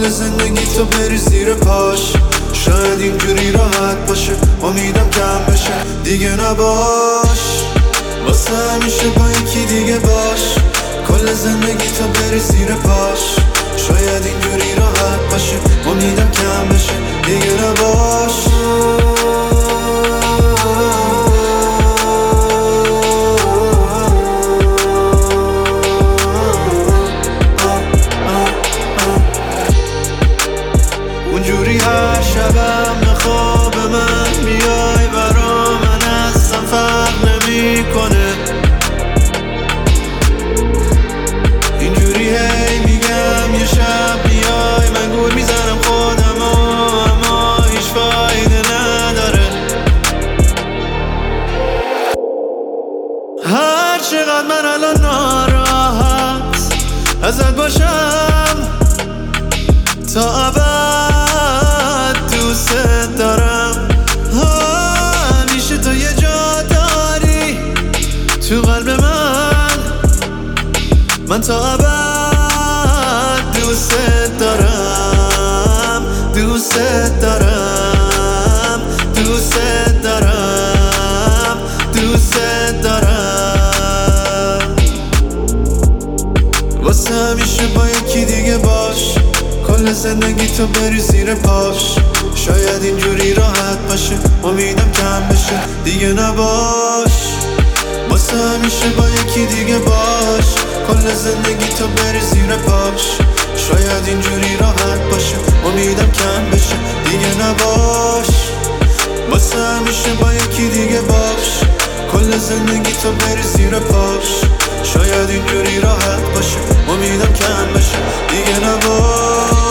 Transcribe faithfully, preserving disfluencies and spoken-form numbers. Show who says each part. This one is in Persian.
Speaker 1: کل زندگی تو بری زیر پاش. شاید اینجوری راحت باشه، امیدم کم بشه دیگه نباش. واسه همیشه با یکی دیگه باش. کل زندگی تو بری زیر پاش. شاید اینجوری راحت باشه، امیدم کم بشه دیگه نباش. اونجوری هر شبم به خواب من میای، برا من اصلا فرق نمی کنه. اینجوری هی میگم یه شب میای، من گول میزنم خودم اما هیچ فایده نداره. هر چقدر من الان ناراحت ازت باشم تا ابد دوست دارم. همیشه تو یه جا داری تو قلب من، من تا ابد دوست دارم. دوست دارم دوست دارم دوست دارم. واسه همیشه با یکی دیگه باش. کل زندگی تو بری زیر پاش. شاید اینجوری راحت باشه، امیدم کم بشه دیگه نباش. واسه همیشه با یکی دیگه باش. کل زندگی تو بری زیر پاش. شاید اینجوری راحت باشه، امیدم کم بشه دیگه نباش. واسه همیشه با یکی دیگه باش. کل زندگی تو بری زیر پاش. شاید اینجوری راحت باشه، امیدم کم بشه دیگه نباش.